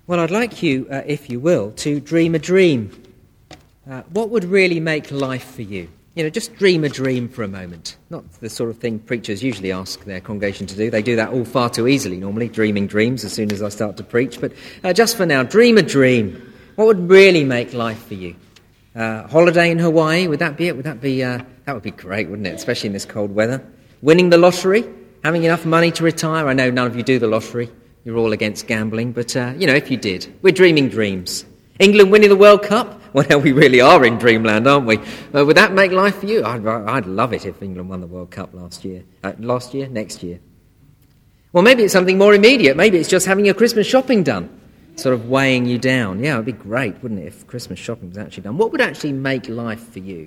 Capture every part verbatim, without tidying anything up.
Well, I'd like you, uh, if you will, to dream a dream. Uh, what would really make life for you? You know, just dream a dream for a moment. Not the sort of thing preachers usually ask their congregation to do. They do that all far too easily, normally, dreaming dreams as soon as I start to preach. But uh, just for now, dream a dream. What would really make life for you? Uh, holiday in Hawaii, would that be it? Would that be, uh, that would be great, wouldn't it? Especially in this cold weather. Winning the lottery? Having enough money to retire? I know none of you do the lottery. You're all against gambling, but, uh, you know, if you did, we're dreaming dreams. England winning the World Cup? Well, we really are in dreamland, aren't we? Uh, would that make life for you? I'd, I'd love it if England won the World Cup last year. Uh, last year? Next year. Well, maybe it's something more immediate. Maybe it's just having your Christmas shopping done, sort of weighing you down. Yeah, it would be great, wouldn't it, if Christmas shopping was actually done? What would actually make life for you?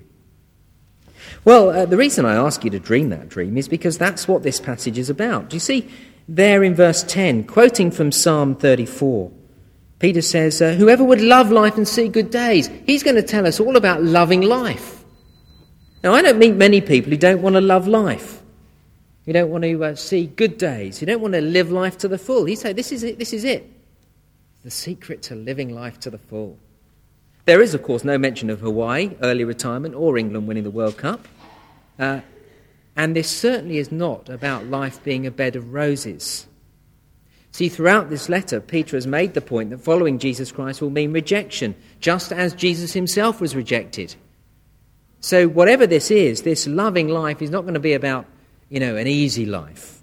Well, uh, the reason I ask you to dream that dream is because that's what this passage is about. Do you see? There in verse ten, quoting from Psalm thirty-four, Peter says, uh, whoever would love life and see good days, he's going to tell us all about loving life. Now, I don't meet many people who don't want to love life. You don't want to uh, see good days. You don't want to live life to the full. He said, this is it, this is it. The secret to living life to the full. There is, of course, no mention of Hawaii, early retirement, or England winning the World Cup. Uh, And this certainly is not about life being a bed of roses. See, throughout this letter, Peter has made the point that following Jesus Christ will mean rejection, just as Jesus himself was rejected. So whatever this is, this loving life is not going to be about, you know, an easy life.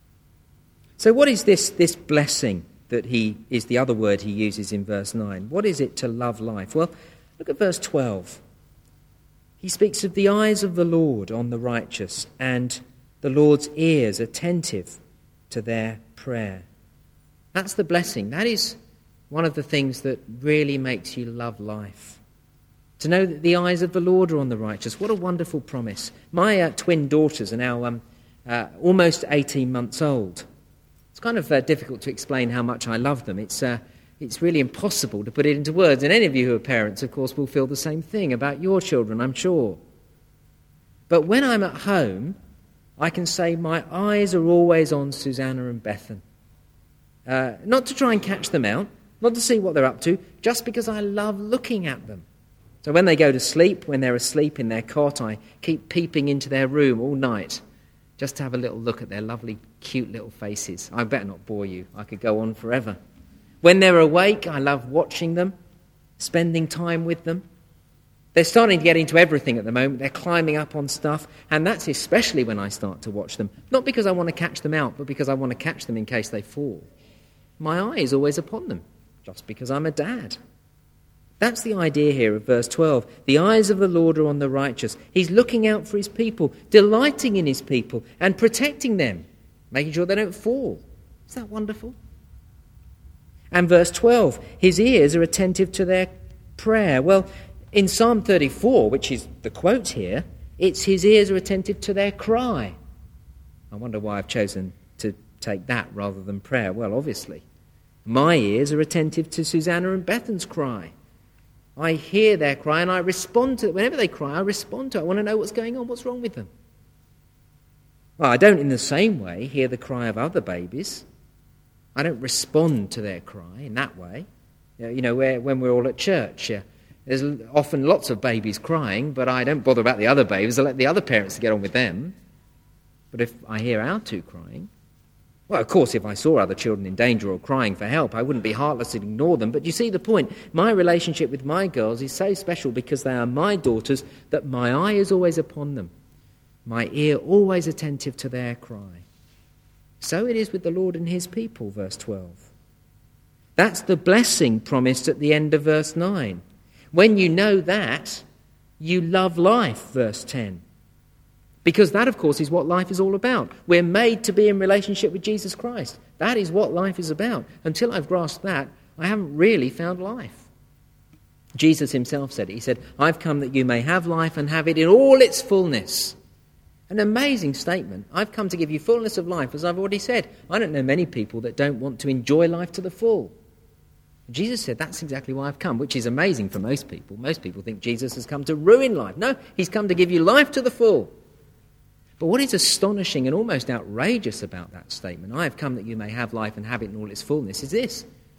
So what is this, this blessing that he is the other word he uses in verse nine? What is it to love life? Well, look at verse twelve. He speaks of the eyes of the Lord on the righteous and the Lord's ears attentive to their prayer. That's the blessing. That is one of the things that really makes you love life. To know that the eyes of the Lord are on the righteous. What a wonderful promise. My uh, twin daughters are now um, uh, almost eighteen months old. It's kind of uh, difficult to explain how much I love them. It's uh, It's really impossible to put it into words. And any of you who are parents, of course, will feel the same thing about your children, I'm sure. But when I'm at home, I can say my eyes are always on Susanna and Bethan. Uh, not to try and catch them out, not to see what they're up to, just because I love looking at them. So when they go to sleep, when they're asleep in their cot, I keep peeping into their room all night, just to have a little look at their lovely, cute little faces. I better not bore you. I could go on forever. When they're awake, I love watching them, spending time with them. They're starting to get into everything at the moment. They're climbing up on stuff, and that's especially when I start to watch them. Not because I want to catch them out, but because I want to catch them in case they fall. My eye is always upon them, just because I'm a dad. That's the idea here of verse twelve. The eyes of the Lord are on the righteous. He's looking out for his people, delighting in his people, and protecting them, making sure they don't fall. Is that wonderful? And verse twelve, his ears are attentive to their prayer. Well, in Psalm thirty-four, which is the quote here, it's his ears are attentive to their cry. I wonder why I've chosen to take that rather than prayer. Well, obviously, my ears are attentive to Susanna and Bethan's cry. I hear their cry and I respond to it. Whenever they cry, I respond to it. I want to know what's going on, what's wrong with them. Well, I don't in the same way hear the cry of other babies. I don't respond to their cry in that way. You know, where, when we're all at church, yeah, there's often lots of babies crying, but I don't bother about the other babies. I let the other parents get on with them. But if I hear our two crying, well, of course, if I saw other children in danger or crying for help, I wouldn't be heartless and ignore them. But you see the point. My relationship with my girls is so special because they are my daughters that my eye is always upon them, my ear always attentive to their cry. So it is with the Lord and his people, verse twelve. That's the blessing promised at the end of verse nine. When you know that, you love life, verse ten. Because that, of course, is what life is all about. We're made to be in relationship with Jesus Christ. That is what life is about. Until I've grasped that, I haven't really found life. Jesus himself said it. He said, I've come that you may have life and have it in all its fullness. An amazing statement. I've come to give you fullness of life, as I've already said. I don't know many people that don't want to enjoy life to the full. Jesus said that's exactly why I've come, which is amazing for most people. Most people think Jesus has come to ruin life. No, he's come to give you life to the full. But what is astonishing and almost outrageous about that statement, I have come that you may have life and have it in all its fullness, is this.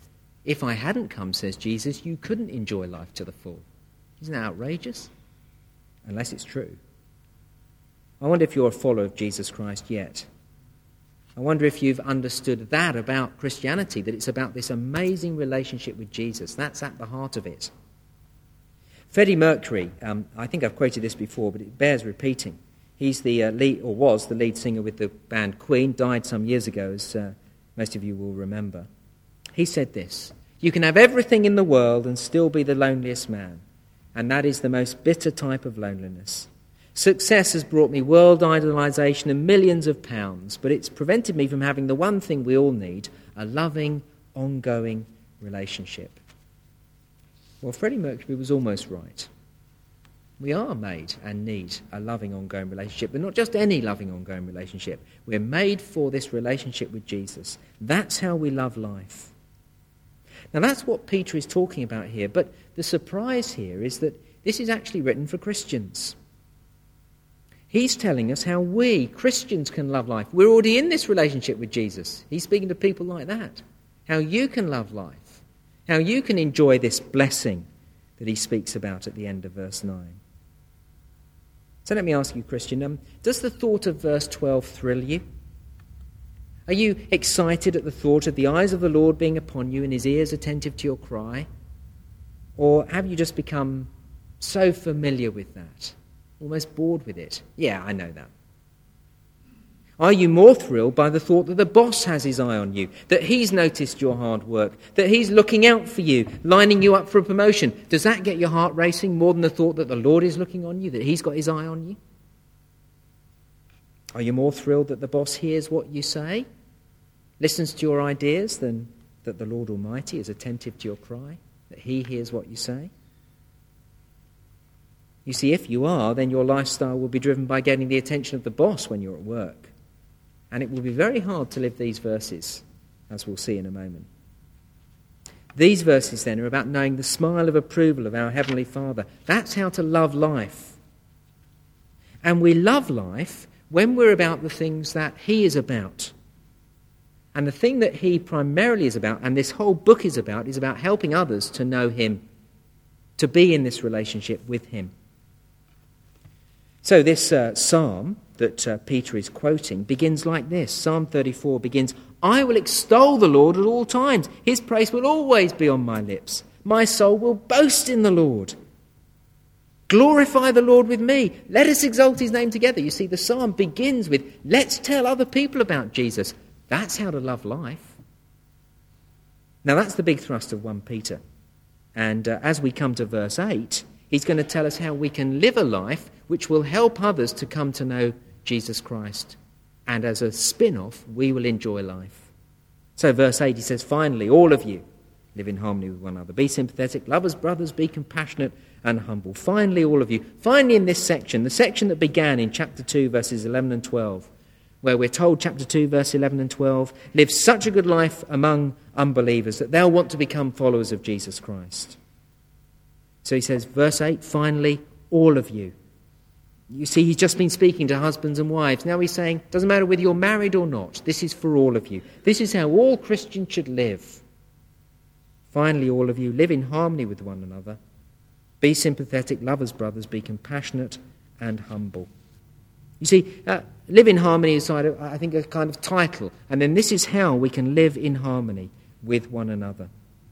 If I hadn't come, says Jesus, you couldn't enjoy life to the full. Isn't that outrageous? Unless it's true. I wonder if you're a follower of Jesus Christ yet. I wonder if you've understood that about Christianity, that it's about this amazing relationship with Jesus. That's at the heart of it. Freddie Mercury, um, I think I've quoted this before, but it bears repeating. He's the uh, lead, or was the lead singer with the band Queen, died some years ago, as uh, most of you will remember. He said this: "You can have everything in the world and still be the loneliest man, and that is the most bitter type of loneliness. Success has brought me world idolization and millions of pounds, but it's prevented me from having the one thing we all need, a loving, ongoing relationship." Well, Freddie Mercury was almost right. We are made and need a loving, ongoing relationship, but not just any loving, ongoing relationship. We're made for this relationship with Jesus. That's how we love life. Now, that's what Peter is talking about here, but the surprise here is that this is actually written for Christians. He's telling us how we, Christians, can love life. We're already in this relationship with Jesus. He's speaking to people like that. How you can love life. How you can enjoy this blessing that he speaks about at the end of verse nine. So let me ask you, Christian, um, does the thought of verse twelve thrill you? Are you excited at the thought of the eyes of the Lord being upon you and his ears attentive to your cry? Or have you just become so familiar with that? Almost bored with it? Yeah, I know that. Are you more thrilled by the thought that the boss has his eye on you, that he's noticed your hard work, that he's looking out for you, lining you up for a promotion? Does that get your heart racing more than the thought that the Lord is looking on you, that he's got his eye on you? Are you more thrilled that the boss hears what you say, listens to your ideas, than that the Lord Almighty is attentive to your cry, that he hears what you say? You see, if you are, then your lifestyle will be driven by getting the attention of the boss when you're at work. And it will be very hard to live these verses, as we'll see in a moment. These verses, then, are about knowing the smile of approval of our Heavenly Father. That's how to love life. And we love life when we're about the things that he is about. And the thing that he primarily is about, and this whole book is about, is about helping others to know him, to be in this relationship with him. So this uh, psalm that uh, Peter is quoting begins like this. Psalm thirty-four begins, "I will extol the Lord at all times. His praise will always be on my lips. My soul will boast in the Lord. Glorify the Lord with me. Let us exalt his name together." You see, the psalm begins with, let's tell other people about Jesus. That's how to love life. Now that's the big thrust of First Peter. And uh, as we come to verse eight, he's going to tell us how we can live a life which will help others to come to know Jesus Christ. And as a spin-off, we will enjoy life. So verse eight, he says, "Finally, all of you, live in harmony with one another. Be sympathetic, love as brothers, be compassionate and humble." Finally, all of you. Finally, in this section, the section that began in chapter two, verses eleven and twelve, where we're told, chapter two, verse eleven and twelve, live such a good life among unbelievers that they'll want to become followers of Jesus Christ. So he says, verse eight, finally, all of you. You see, he's just been speaking to husbands and wives. Now he's saying, doesn't matter whether you're married or not, this is for all of you. This is how all Christians should live. Finally, all of you, live in harmony with one another. Be sympathetic, love as brothers, be compassionate and humble. You see, uh, live in harmony is, I think, a kind of title. And then this is how we can live in harmony with one another.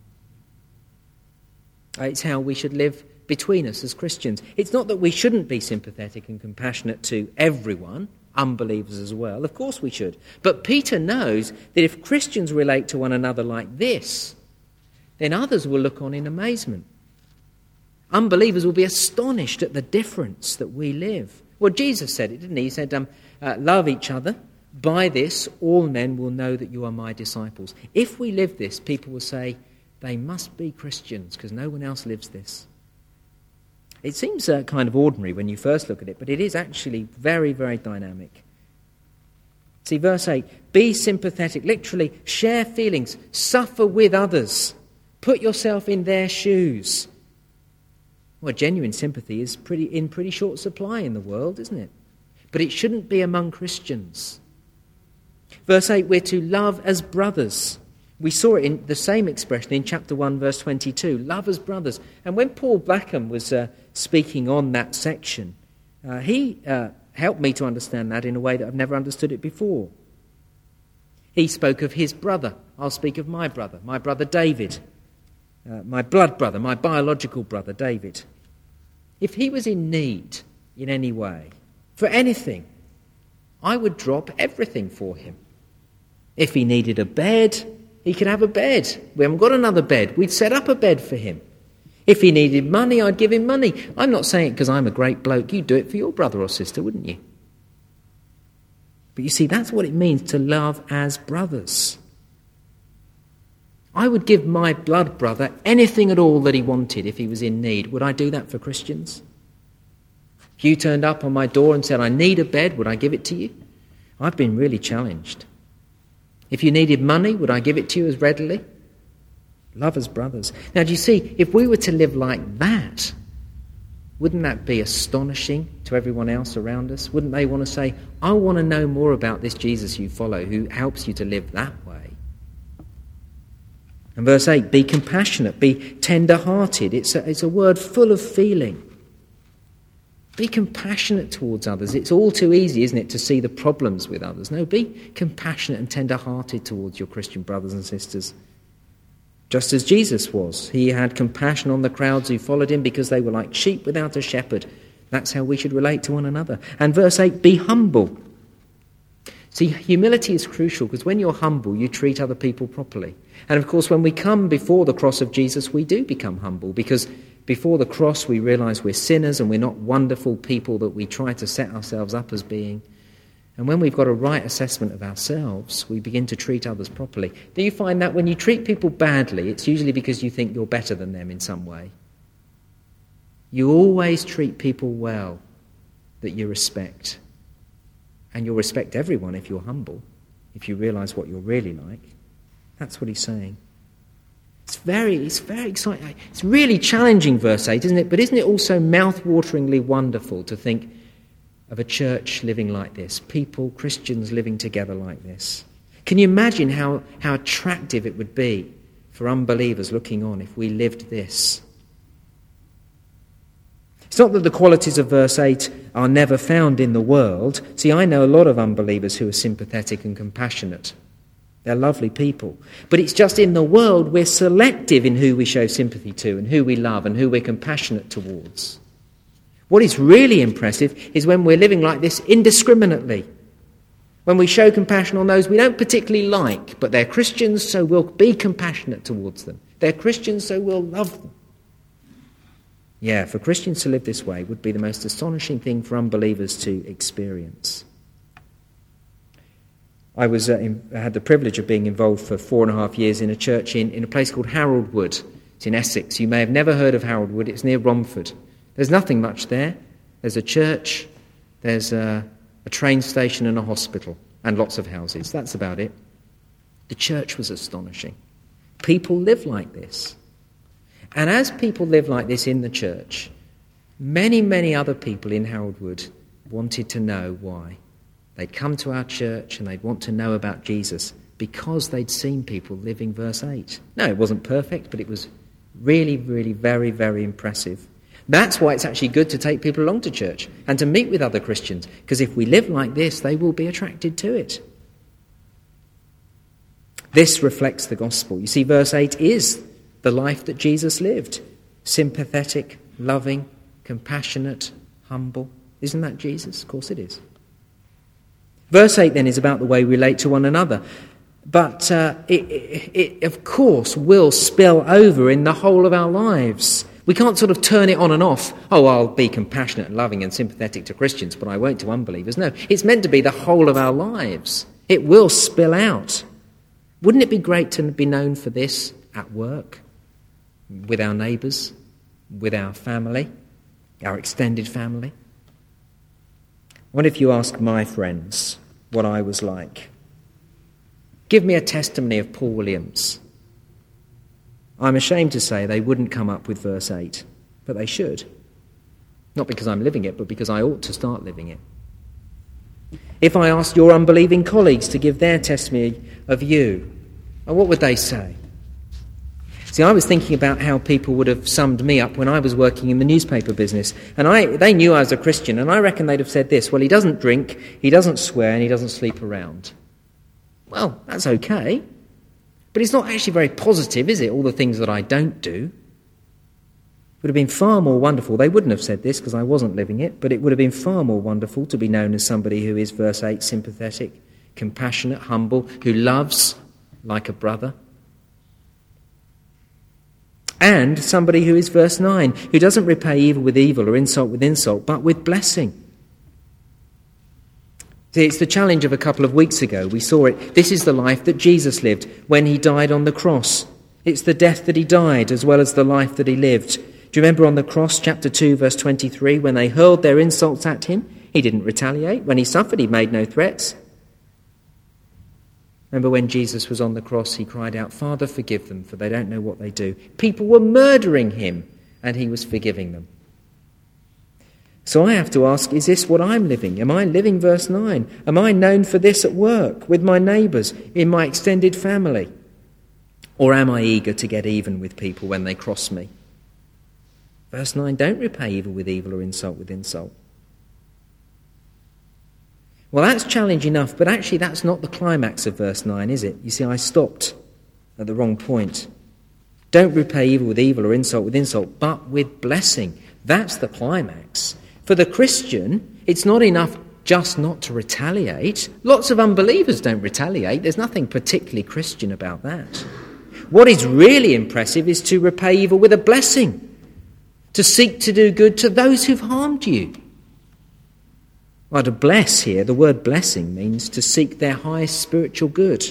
It's how we should live between us as Christians. It's not that we shouldn't be sympathetic and compassionate to everyone, unbelievers as well. Of course we should. But Peter knows that if Christians relate to one another like this, then others will look on in amazement. Unbelievers will be astonished at the difference that we live. Well, Jesus said it, didn't he? He said, um, uh, love each other. By this, all men will know that you are my disciples. If we live this, people will say, they must be Christians because no one else lives this. It seems uh, kind of ordinary when you first look at it, but it is actually very, very dynamic. See, verse eight, be sympathetic, literally share feelings, suffer with others, put yourself in their shoes. Well, genuine sympathy is pretty in pretty short supply in the world, isn't it? But it shouldn't be among Christians. Verse eight, we're to love as brothers. We saw it in the same expression in chapter one, verse twenty-two, love as brothers. And when Paul Blackham was uh, speaking on that section, uh, he uh, helped me to understand that in a way that I've never understood it before. He spoke of his brother. I'll speak of my brother, my brother David, uh, my blood brother, my biological brother David. If he was in need in any way, for anything, I would drop everything for him. If he needed a bed, he could have a bed. We haven't got another bed. We'd set up a bed for him. If he needed money, I'd give him money. I'm not saying it because I'm a great bloke. You'd do it for your brother or sister, wouldn't you? But you see, that's what it means to love as brothers. I would give my blood brother anything at all that he wanted if he was in need. Would I do that for Christians? If you turned up on my door and said, I need a bed, would I give it to you? I've been really challenged. If you needed money, would I give it to you as readily? Love as brothers. Now, do you see, if we were to live like that, wouldn't that be astonishing to everyone else around us? Wouldn't they want to say, I want to know more about this Jesus you follow who helps you to live that way? And verse eight, be compassionate, be tender-hearted. It's a, it's a word full of feeling. Be compassionate towards others. It's all too easy, isn't it, to see the problems with others. No, be compassionate and tender-hearted towards your Christian brothers and sisters. Just as Jesus was. He had compassion on the crowds who followed him because they were like sheep without a shepherd. That's how we should relate to one another. And verse eight, be humble. See, humility is crucial because when you're humble, you treat other people properly. And of course, when we come before the cross of Jesus, we do become humble because before the cross, we realise we're sinners and we're not wonderful people that we try to set ourselves up as being. And when we've got a right assessment of ourselves, we begin to treat others properly. Do you find that when you treat people badly, it's usually because you think you're better than them in some way? You always treat people well that you respect. And you'll respect everyone if you're humble, if you realise what you're really like. That's what he's saying. It's very, it's very exciting. It's really challenging, verse eight, isn't it? But isn't it also mouth-wateringly wonderful to think of a church living like this, people, Christians living together like this? Can you imagine how, how attractive it would be for unbelievers looking on if we lived this? It's not that the qualities of verse eight are never found in the world. See, I know a lot of unbelievers who are sympathetic and compassionate. They're lovely people. But it's just in the world we're selective in who we show sympathy to and who we love and who we're compassionate towards. What is really impressive is when we're living like this indiscriminately. When we show compassion on those we don't particularly like, but they're Christians, so we'll be compassionate towards them. They're Christians, so we'll love them. Yeah, for Christians to live this way would be the most astonishing thing for unbelievers to experience. I was uh, in, I had the privilege of being involved for four and a half years in a church in, in a place called Harold Wood. It's in Essex. You may have never heard of Harold Wood. It's near Romford. There's nothing much there. There's a church, there's a, a train station and a hospital, and lots of houses. That's about it. The church was astonishing. People live like this. And as people live like this in the church, many, many other people in Harold Wood wanted to know why. They'd come to our church and they'd want to know about Jesus because they'd seen people living verse eight. No, it wasn't perfect, but it was really, really very, very impressive. That's why it's actually good to take people along to church and to meet with other Christians, because if we live like this, they will be attracted to it. This reflects the gospel. You see, verse eight is the life that Jesus lived. Sympathetic, loving, compassionate, humble. Isn't that Jesus? Of course it is. Verse eight then is about the way we relate to one another. But uh, it, it, it, of course, will spill over in the whole of our lives. We can't sort of turn it on and off. Oh, I'll be compassionate and loving and sympathetic to Christians, but I won't to unbelievers. No, it's meant to be the whole of our lives. It will spill out. Wouldn't it be great to be known for this at work, with our neighbours, with our family, our extended family? What if you ask my friends what I was like? Give me a testimony of Paul Williams. I'm ashamed to say they wouldn't come up with verse eight, but they should. Not because I'm living it, but because I ought to start living it. If I asked your unbelieving colleagues to give their testimony of you, And what would they say? See, I was thinking about how people would have summed me up when I was working in the newspaper business. And I, they knew I was a Christian, and I reckon they'd have said this: well, he doesn't drink, he doesn't swear, and he doesn't sleep around. Well, that's okay. But it's not actually very positive, is it, all the things that I don't do? It would have been far more wonderful. They wouldn't have said this because I wasn't living it, but it would have been far more wonderful to be known as somebody who is, verse eight, sympathetic, compassionate, humble, who loves like a brother. And somebody who is, verse nine, who doesn't repay evil with evil or insult with insult, but with blessing. See, it's the challenge of a couple of weeks ago. We saw it. This is the life that Jesus lived when he died on the cross. It's the death that he died as well as the life that he lived. Do you remember on the cross, chapter two, verse twenty-three, when they hurled their insults at him, he didn't retaliate. When he suffered, he made no threats. Remember when Jesus was on the cross, he cried out, "Father, forgive them, for they don't know what they do." People were murdering him, and he was forgiving them. So I have to ask, is this what I'm living? Am I living verse nine? Am I known for this at work, with my neighbours, in my extended family? Or am I eager to get even with people when they cross me? Verse nine, don't repay evil with evil or insult with insult. Well, that's challenge enough, but actually that's not the climax of verse nine, is it? You see, I stopped at the wrong point. Don't repay evil with evil or insult with insult, but with blessing. That's the climax. For the Christian, it's not enough just not to retaliate. Lots of unbelievers don't retaliate. There's nothing particularly Christian about that. What is really impressive is to repay evil with a blessing, to seek to do good to those who've harmed you. Well, to bless here, the word blessing means to seek their highest spiritual good.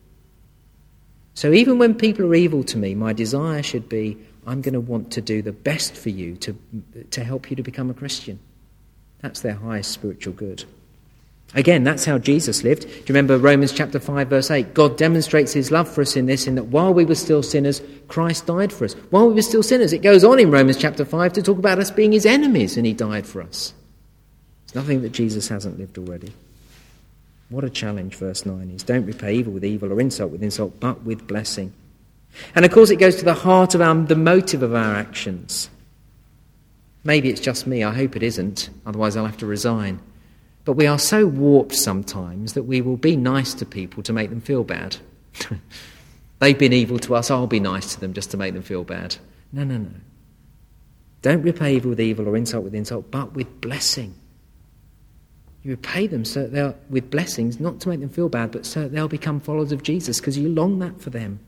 So even when people are evil to me, my desire should be, I'm going to want to do the best for you to, to help you to become a Christian. That's their highest spiritual good. Again, that's how Jesus lived. Do you remember Romans chapter five, verse eight? God demonstrates his love for us in this, in that while we were still sinners, Christ died for us. While we were still sinners, it goes on in Romans chapter five to talk about us being his enemies, and he died for us. It's nothing that Jesus hasn't lived already. What a challenge verse nine is. Don't repay evil with evil or insult with insult, but with blessing. And of course it goes to the heart of our, the motive of our actions. Maybe it's just me, I hope it isn't, otherwise I'll have to resign. But we are so warped sometimes that we will be nice to people to make them feel bad. They've been evil to us, I'll be nice to them just to make them feel bad. No, no, no. Don't repay evil with evil or insult with insult, but with blessing. You repay them so that they'll, with blessings, not to make them feel bad, but so that they'll become followers of Jesus, because you long that for them.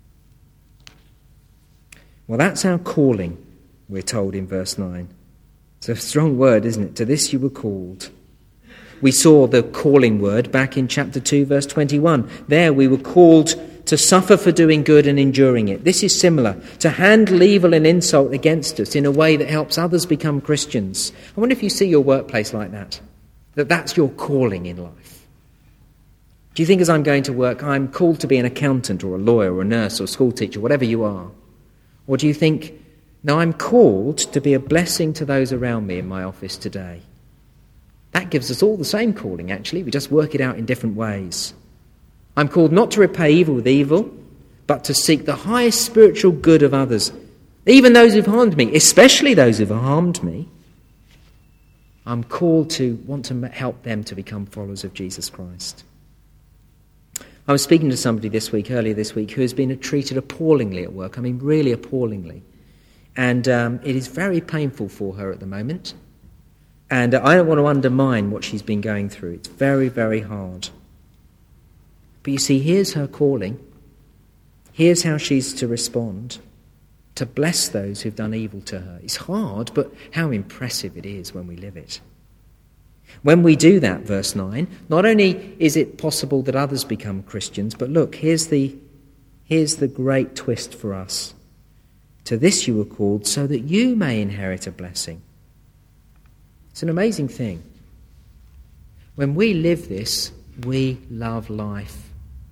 Well, that's our calling, we're told in verse nine. It's a strong word, isn't it? To this you were called. We saw the calling word back in chapter two, verse twenty-one. There we were called to suffer for doing good and enduring it. This is similar, to handle evil and insult against us in a way that helps others become Christians. I wonder if you see your workplace like that, that that's your calling in life. Do you think as I'm going to work, I'm called to be an accountant or a lawyer or a nurse or a school teacher, whatever you are? Or do you think, no, I'm called to be a blessing to those around me in my office today? That gives us all the same calling, actually. We just work it out in different ways. I'm called not to repay evil with evil, but to seek the highest spiritual good of others, even those who've harmed me, especially those who've harmed me. I'm called to want to help them to become followers of Jesus Christ. I was speaking to somebody this week, earlier this week, who has been treated appallingly at work. I mean, really appallingly. And um, it is very painful for her at the moment. And I don't want to undermine what she's been going through. It's very, very hard. But you see, here's her calling. Here's how she's to respond. To bless those who've done evil to her. It's hard, but how impressive it is when we live it. When we do that, verse nine, not only is it possible that others become Christians, but look, here's the, here's the great twist for us. To this you were called, so that you may inherit a blessing. It's an amazing thing. When we live this, we love life.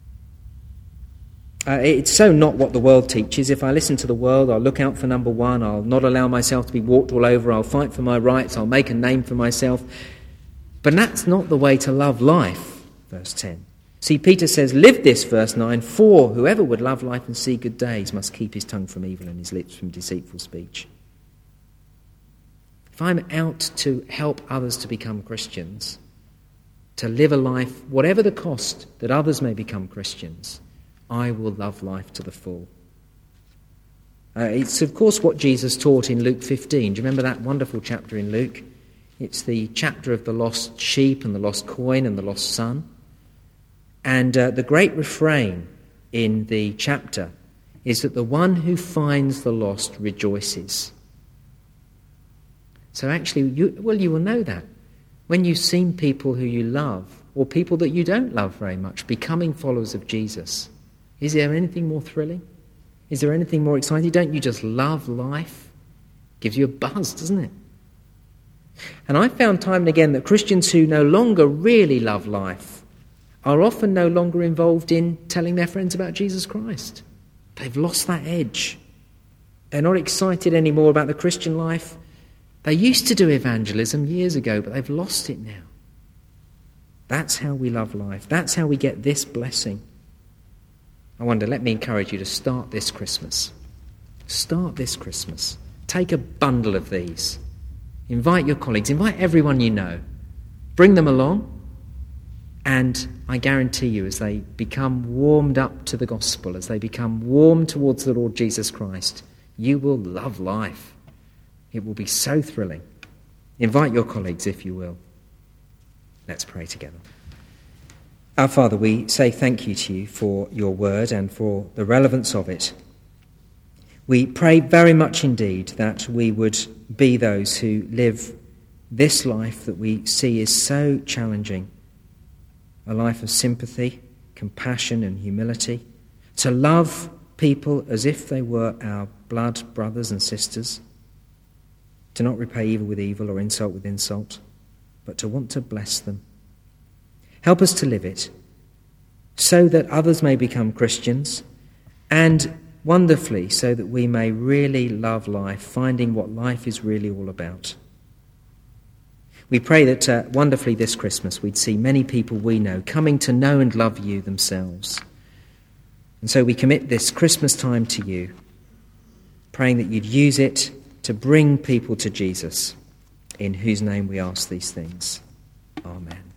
Uh, it's so not what the world teaches. If I listen to the world, I'll look out for number one, I'll not allow myself to be walked all over, I'll fight for my rights, I'll make a name for myself. But that's not the way to love life, verse ten. See, Peter says, live this, verse nine, for whoever would love life and see good days must keep his tongue from evil and his lips from deceitful speech. If I'm out to help others to become Christians, to live a life, whatever the cost that others may become Christians, I will love life to the full. Uh, it's, of course, what Jesus taught in Luke fifteen. Do you remember that wonderful chapter in Luke? It's the chapter of the lost sheep and the lost coin and the lost son. And uh, the great refrain in the chapter is that the one who finds the lost rejoices. So actually, you, well, you will know that. When you've seen people who you love, or people that you don't love very much, becoming followers of Jesus, is there anything more thrilling? Is there anything more exciting? Don't you just love life? Gives you a buzz, doesn't it? And I've found time and again that Christians who no longer really love life are often no longer involved in telling their friends about Jesus Christ. They've lost that edge. They're not excited anymore about the Christian life. They used to do evangelism years ago, but they've lost it now. That's how we love life. That's how we get this blessing. I wonder, let me encourage you to start this Christmas. Start this Christmas. Take a bundle of these. Invite your colleagues. Invite everyone you know. Bring them along. And I guarantee you, as they become warmed up to the gospel, as they become warm towards the Lord Jesus Christ, you will love life. It will be so thrilling. Invite your colleagues, if you will. Let's pray together. Our Father, we say thank you to you for your word and for the relevance of it. We pray very much indeed that we would be those who live this life that we see is so challenging, a life of sympathy, compassion and humility, to love people as if they were our blood brothers and sisters, to not repay evil with evil or insult with insult, but to want to bless them. Help us to live it, so that others may become Christians, and wonderfully, so that we may really love life, finding what life is really all about. We pray that uh, wonderfully this Christmas we'd see many people we know coming to know and love you themselves. And so we commit this Christmas time to you, praying that you'd use it to bring people to Jesus, in whose name we ask these things. Amen.